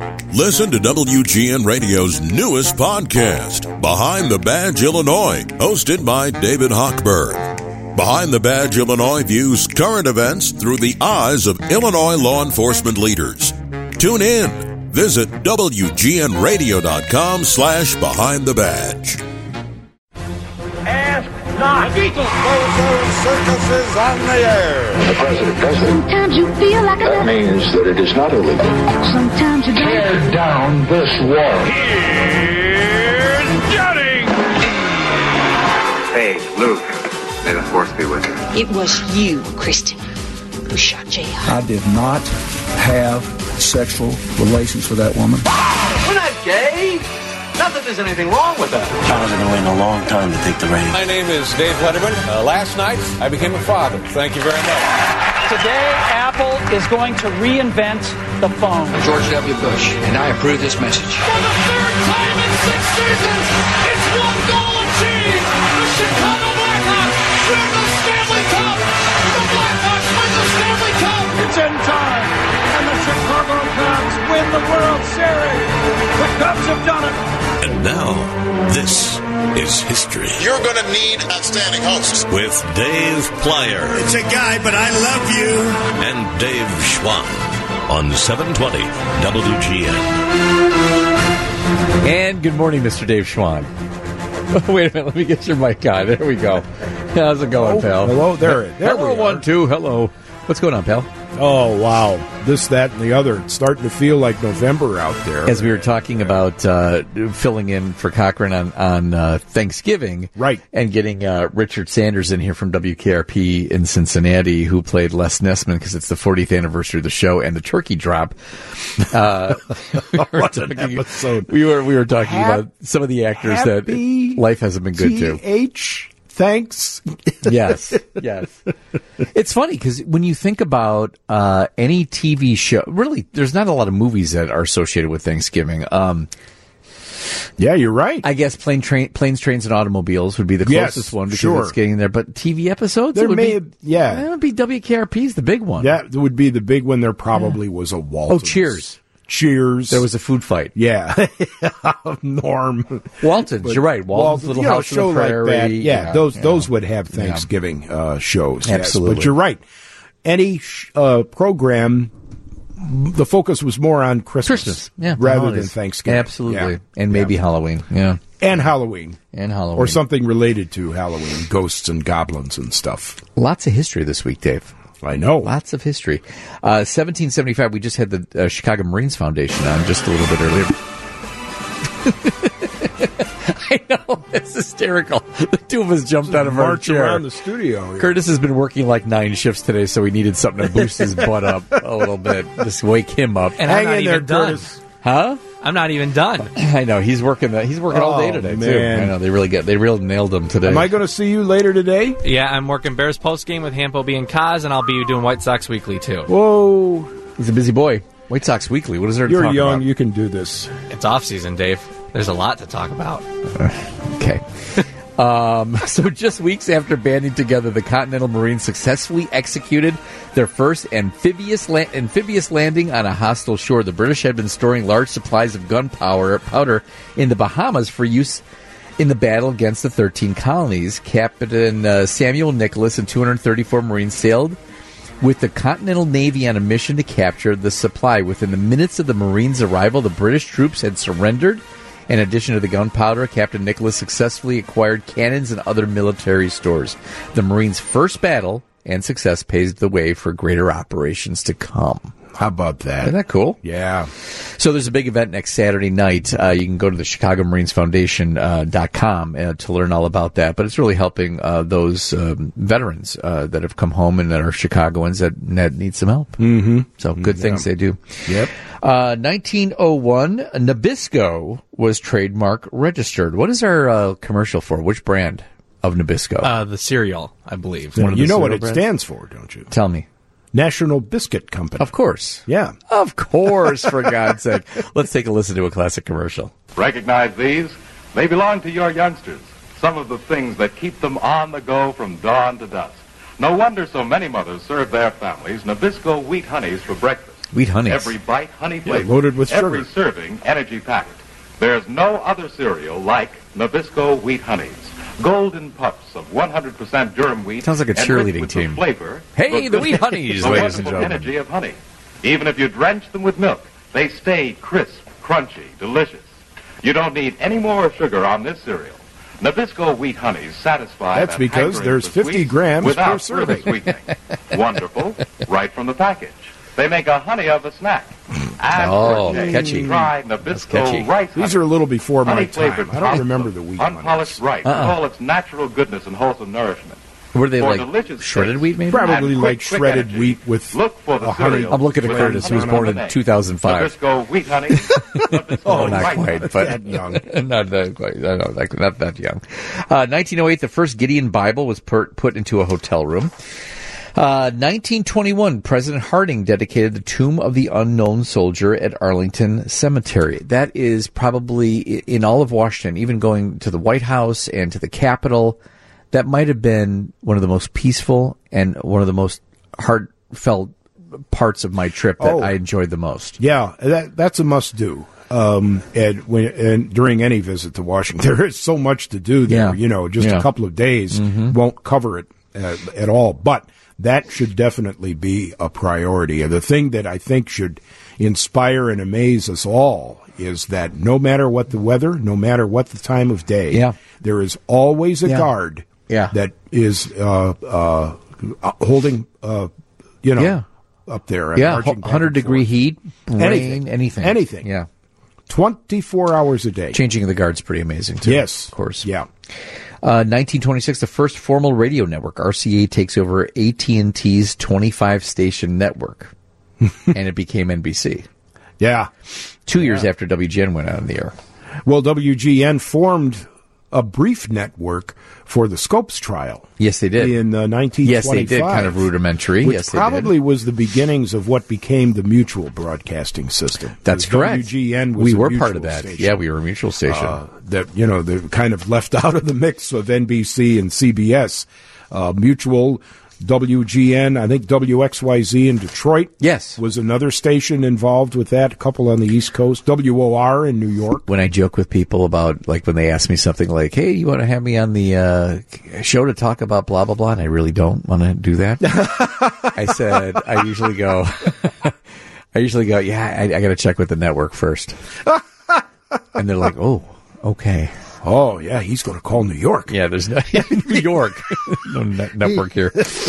Listen to WGN Radio's newest podcast, Behind the Badge Illinois, hosted by David Hochberg. Behind the Badge Illinois views current events through the eyes of Illinois law enforcement leaders. Tune in. Visit WGNRadio.com/Behind the Badge. Ask not. Bozo Circus is on the air. The president does it. Sometimes you feel like That means that it is not illegal. Sometimes you don't. Tear down this wall. Here's Jennings. Hey, Luke. May the force be with you. It was you, Kristen, who shot J.I. I did not have sexual relations with that woman. We're not gay. Not that there's anything wrong with that. I was going to wait a long time to take the reins. My name is Dave Letterman. Last night, I became a father. Thank you very much. Today, Apple is going to reinvent the phone. George W. Bush, and I approve this message. For the third time in 6 seasons, it's one goal achieved. The Chicago Blackhawks win the Stanley Cup. The Blackhawks win the Stanley Cup. It's in time, and the Chicago Cubs win the World Series. The Cubs have done it. And now, this is history. You're going to need outstanding hosts. With Dave Plyer. It's a guy, but I love you. And Dave Schwann on 720 WGN. And good morning, Mr. Dave Schwann. Wait a minute, let me get your mic on. There we go. How's it going, pal? Hello, there hello, 1, 2, hello. What's going on, pal? Oh, wow. This, that, and the other. It's starting to feel like November out there. As we were talking about filling in for Cochran on Thanksgiving. Right. And getting Richard Sanders in here from WKRP in Cincinnati, who played Les Nessman because it's the 40th anniversary of the show and the turkey drop. What an episode. We were talking about some of the actors that life hasn't been good to. Thanks. Yes. It's funny because when you think about any TV show, really, there's not a lot of movies that are associated with Thanksgiving. Yeah, you're right. I guess Planes, Trains, and Automobiles would be the closest one because it's getting there. But TV episodes? There would be WKRP's the big one. That would be the big one. There probably was a Waltons. Oh, Cheers. There was a food fight. Yeah. Norm. Waltons, you're right. Waltons, Little House on the Prairie. Like that. Yeah, those would have Thanksgiving shows. Absolutely. Yes. But you're right. Any program, the focus was more on Christmas rather than Thanksgiving. Absolutely. Yeah. And maybe Halloween. Yeah. And Halloween. Or something related to Halloween, ghosts and goblins and stuff. Lots of history this week, Dave. I know. Lots of history. 1775, we just had the Chicago Marines Foundation on just a little bit earlier. I know. It's hysterical. The two of us jumped out of our chair. Around the studio here. Curtis has been working like 9 shifts today, so we needed something to boost his butt up a little bit. Just wake him up. And I'm not even done. Curtis. Huh? I'm not even done. I know. He's working all day today, too. I know. They really nailed him today. Am I going to see you later today? Yeah, I'm working Bears postgame with Hampo B and Kaz, and I'll be doing White Sox Weekly, too. Whoa. He's a busy boy. White Sox Weekly. What is there to talk about? You're young. You can do this. It's off-season, Dave. There's a lot to talk about. Okay. So just weeks after banding together, the Continental Marines successfully executed their first amphibious landing on a hostile shore. The British had been storing large supplies of gunpowder in the Bahamas for use in the battle against the 13 colonies. Captain Samuel Nicholas and 234 Marines sailed with the Continental Navy on a mission to capture the supply. Within the minutes of the Marines' arrival, the British troops had surrendered. In addition to the gunpowder, Captain Nicholas successfully acquired cannons and other military stores. The Marines' first battle and success paved the way for greater operations to come. How about that? Isn't that cool? Yeah. So there's a big event next Saturday night. You can go to the ChicagoMarinesFoundation.com to learn all about that. But it's really helping those veterans that have come home and that are Chicagoans that need some help. Mm-hmm. So good things they do. Yep. 1901, Nabisco was trademark registered. What is our commercial for? Which brand of Nabisco? The cereal, I believe. You know what it stands for, don't you? Tell me. National Biscuit Company. Of course. Yeah. Of course, for God's sake. Let's take a listen to a classic commercial. Recognize these? They belong to your youngsters. Some of the things that keep them on the go from dawn to dusk. No wonder so many mothers serve their families Nabisco wheat honeys for breakfast. Wheat Honeys. Every bite, honey flavor. Loaded with sugar. Every serving, energy packed. There's no other cereal like Nabisco Wheat Honeys. Golden puffs of 100% durum wheat. Sounds like a cheerleading with team. The flavor. Hey, the Wheat Honeys, the ladies and gentlemen. Energy of honey. Even if you drench them with milk, they stay crisp, crunchy, delicious. You don't need any more sugar on this cereal. Nabisco Wheat Honeys satisfy. That's because there's 50 grams per serving. Sweetening. Wonderful, right from the package. They make a honey of a snack. And catchy. Try Nabisco rice honey. These are a little before my time. I don't remember the wheat. Unpolished rice, with all its natural goodness and wholesome nourishment. Were they like shredded wheat, maybe? Probably like shredded wheat with honey. I'm looking at Curtis, who was born in 2005. Nabisco Wheat Honey. Not quite, but that young. Not that quite. Not that young. 1908, the first Gideon Bible was put into a hotel room. 1921, President Harding dedicated the Tomb of the Unknown Soldier at Arlington Cemetery. That is probably, in all of Washington, even going to the White House and to the Capitol, that might have been one of the most peaceful and one of the most heartfelt parts of my trip that I enjoyed the most. Yeah, that's a must-do. And during any visit to Washington, there is so much to do there. A couple of days won't cover it at all. But that should definitely be a priority. And the thing that I think should inspire and amaze us all is that no matter what the weather, no matter what the time of day, there is always a guard that is holding, up there. 100-degree heat, rain, anything. Anything. Yeah. 24 hours a day. Changing of the guard's pretty amazing, too. Yes. Of course. Yeah. 1926, the first formal radio network, RCA, takes over AT&T's 25-station network, and it became NBC. Yeah. 2 years after WGN went out on the air. Well, WGN formed a brief network for the Scopes trial. Yes, they did. In 1925. Yes, they did. Kind of rudimentary. Which probably was the beginnings of what became the Mutual Broadcasting System. That's correct. WGN was we were part of that. Station. Yeah, we were a mutual station. They're kind of left out of the mix of NBC and CBS. Mutual, WGN, I think WXYZ in Detroit. Yes. Was another station involved with that, a couple on the East Coast. WOR in New York. When I joke with people about, like, when they ask me something like, hey, you want to have me on the show to talk about blah, blah, blah, and I really don't want to do that. I usually go, yeah, I got to check with the network first. And they're like, oh, okay. Oh, yeah, he's going to call New York. Yeah, there's no New York. No network here.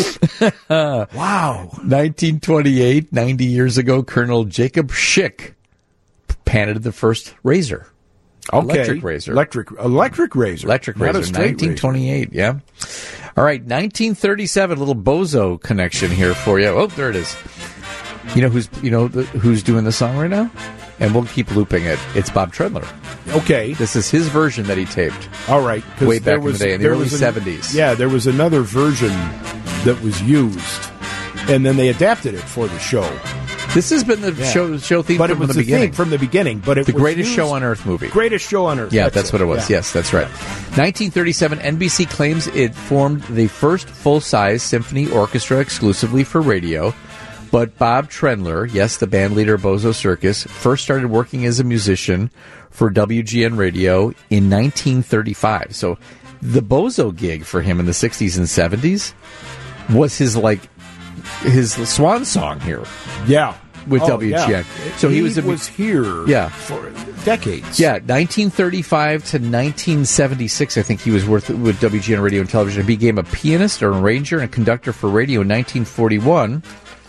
Wow. 1928, 90 years ago, Colonel Jacob Schick patented the first razor. Okay. Electric razor. Electric razor. Electric razor, 1928, yeah. All right, 1937, little bozo connection here for you. Oh, there it is. You know who's doing the song right now? And we'll keep looping it. It's Bob Trendler. Okay. This is his version that he taped. All right. Way back in the day, in the early 70s. Yeah, there was another version that was used, and then they adapted it for the show. This has been the show theme from the beginning. From the beginning, but it the was Greatest Show on Earth movie. Greatest Show on Earth. Yeah, that's what it was. Yeah. Yes, that's right. 1937, NBC claims it formed the first full-size symphony orchestra exclusively for radio. But Bob Trendler, yes, the band leader of Bozo Circus, first started working as a musician for WGN Radio in 1935. So the Bozo gig for him in the 60s and 70s was his swan song here. Yeah. With WGN. Yeah. So he was here for decades. Yeah, 1935 to 1976, I think he was with WGN Radio and Television. He became a pianist, an arranger, and a conductor for radio in 1941.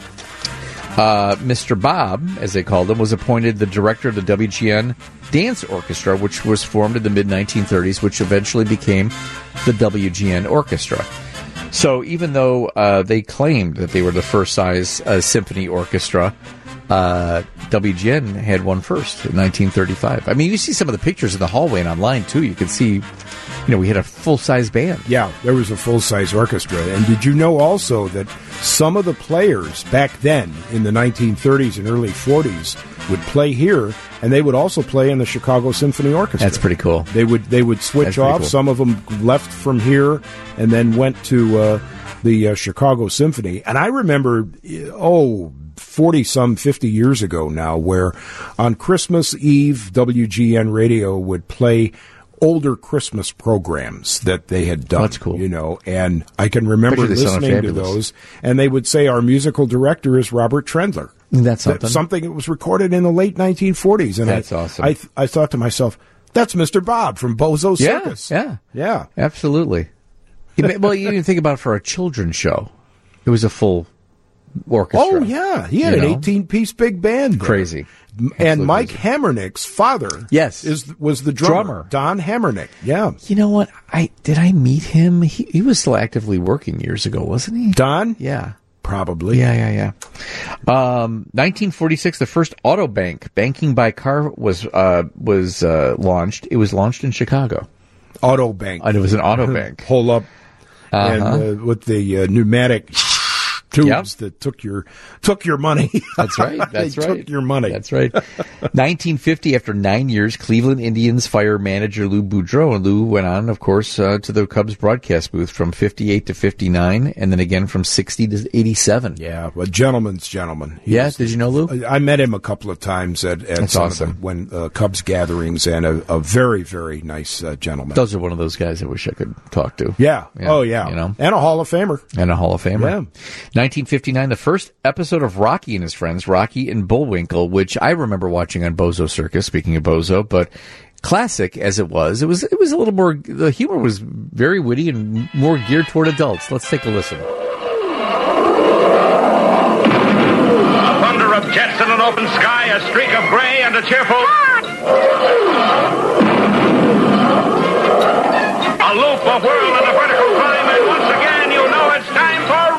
Mr. Bob, as they called him, was appointed the director of the WGN Dance Orchestra, which was formed in the mid-1930s, which eventually became the WGN Orchestra. So even though they claimed that they were the first-size symphony orchestra, WGN had one first in 1935. I mean, you see some of the pictures in the hallway and online, too. You can see, we had a full-size band. Yeah, there was a full-size orchestra. And did you know also that some of the players back then in the 1930s and early 40s would play here, and they would also play in the Chicago Symphony Orchestra? That's pretty cool. They would switch off. Cool. Some of them left from here and then went to the Chicago Symphony. And I remember, 50 years ago now, where on Christmas Eve, WGN Radio would play older Christmas programs that they had done. That's cool. And I can remember listening to those, and they would say our musical director is Robert Trendler. That's something. That's something that was recorded in the late 1940s. And that's awesome. I thought to myself, that's Mr. Bob from Bozo Circus. Yeah. Absolutely. Well, you even think about it for a children's show. It was a full orchestra. Oh, yeah. He had an 18-piece big band there. Crazy. And Mike Hammernick's father was the drummer. Don Hammernick. Yeah. You know what? Did I meet him? He was still actively working years ago, wasn't he? Don? Yeah. Probably. Yeah. 1946, the first auto bank, banking by car, was launched. It was launched in Chicago. Auto bank. And it was an auto bank. Pull up and with the pneumatic tubes that took your money. That's right. Took your money. That's right. 1950, after 9 years, Cleveland Indians fire manager Lou Boudreau, and Lou went on, of course, to the Cubs broadcast booth from 58 to 59, and then again from 60 to 87. Yeah, a gentleman's gentleman. Did you know Lou? I met him a couple of times at some of the Cubs gatherings, and a very, very nice gentleman. Those are one of those guys I wish I could talk to. Yeah. Oh, yeah. And a Hall of Famer. Yeah. 1959, the first episode of Rocky and His Friends, Rocky and Bullwinkle, which I remember watching on Bozo Circus, speaking of Bozo, but classic as it was a little more, the humor was very witty and more geared toward adults. Let's take a listen. A thunder of jets in an open sky, a streak of gray, and a cheerful... A loop, a whirl, and a vertical climb, and once again you know it's time for...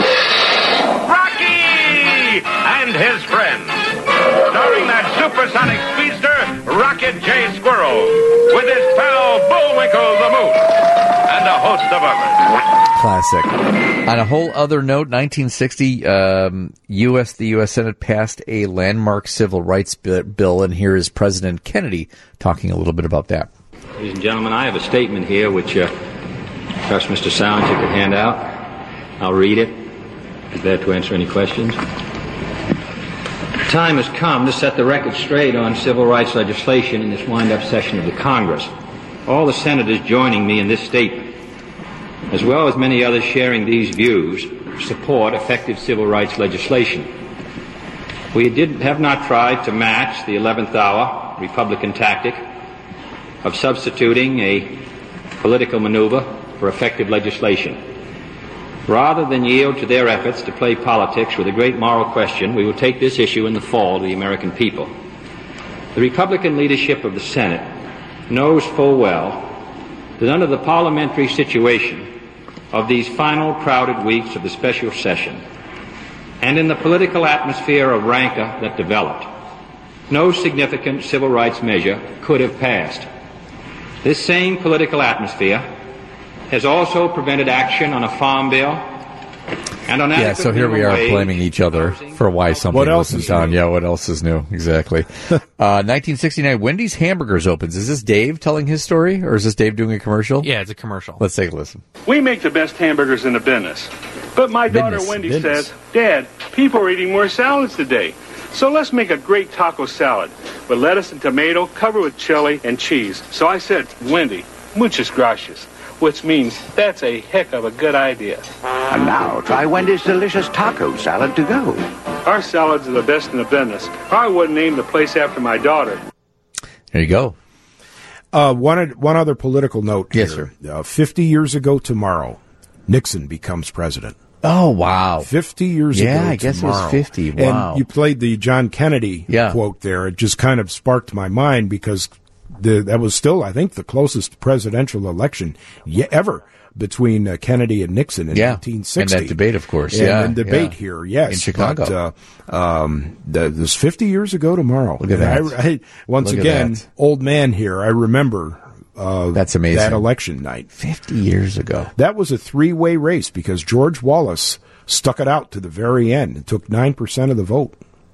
and His Friends, starring that supersonic speedster, Rocket J. Squirrel, with his pal Bullwinkle the Moose, and a host of others. Classic. On a whole other note, 1960, the U.S. Senate passed a landmark civil rights bill, and here is President Kennedy talking a little bit about that. Ladies and gentlemen, I have a statement here which perhaps Mr. Salinger could hand out. I'll read it. Be there to answer any questions. The time has come to set the record straight on civil rights legislation in this wind-up session of the Congress. All the senators joining me in this statement, as well as many others sharing these views, support effective civil rights legislation. We have not tried to match the 11th hour Republican tactic of substituting a political maneuver for effective legislation. Rather than yield to their efforts to play politics with a great moral question, we will take this issue in the fall to the American people. The Republican leadership of the Senate knows full well that under the parliamentary situation of these final crowded weeks of the special session, and in the political atmosphere of rancor that developed, no significant civil rights measure could have passed. This same political atmosphere has also prevented action on a farm bill and on adequate so here we are blaming each other for why something wasn't done. Yeah, what else is new? Exactly. 1969, Wendy's Hamburgers opens. Is this Dave telling his story, or is this Dave doing a commercial? Yeah, it's a commercial. Let's take a listen. We make the best hamburgers in the business. But my daughter Wendy says, Dad, people are eating more salads today. So let's make a great taco salad with lettuce and tomato, covered with chili and cheese. So I said, Wendy, muchas gracias, which means that's a heck of a good idea. And now try Wendy's delicious taco salad to go. Our salads are the best in the business. I wouldn't name the place after my daughter. There you go. One other political note yes, here. Sir. 50 years ago tomorrow, Nixon becomes president. Oh, wow. 50 years ago Yeah, I guess tomorrow. it was 50. Wow. And you played the John Kennedy quote there. It just kind of sparked my mind because that was still, I think, the closest presidential election ever between Kennedy and Nixon in 1960. And that debate, of course. And the debate here, yes. In Chicago. But, this 50 years ago tomorrow. Look at that. Once again, old man here, I remember that's amazing. That election night. 50 years ago. That was a three-way race because George Wallace stuck it out to the very end and took 9% of the vote.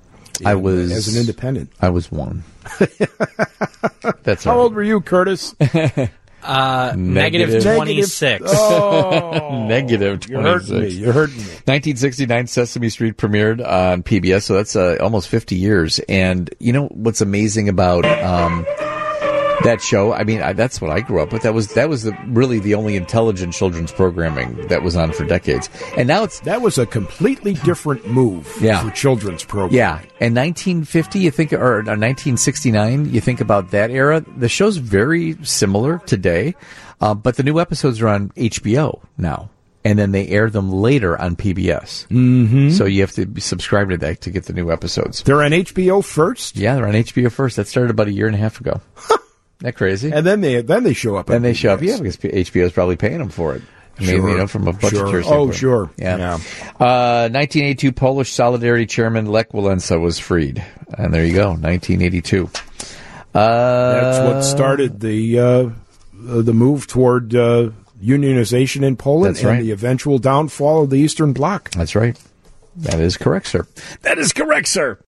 As an independent. I was one. That's How old were you, Curtis? Negative 26. Oh, Negative 26. You're hurting me. 1969, Sesame Street premiered on PBS, so that's almost 50 years. And you know what's amazing about that show? I mean, that's what I grew up with. That was really the only intelligent children's programming that was on for decades. And now that was a completely different move for children's programming. Yeah. And 1950, you think, or 1969, you think about that era. The show's very similar today, but the new episodes are on HBO now. And then they air them later on PBS. Mm-hmm. So you have to subscribe to that to get the new episodes. They're on HBO first? Yeah, they're on HBO first. That started about a year and a half ago. Isn't that crazy? And then they show up. Then they show up. Yeah, because HBO is probably paying them for it. I mean, from a budgetary standpoint. Oh, sure. Yeah. 1982, Polish Solidarity Chairman Lech Walesa was freed. And there you go, 1982. That's what started the move toward unionization in Poland and the eventual downfall of the Eastern Bloc. That's right. That is correct, sir. That is correct, sir.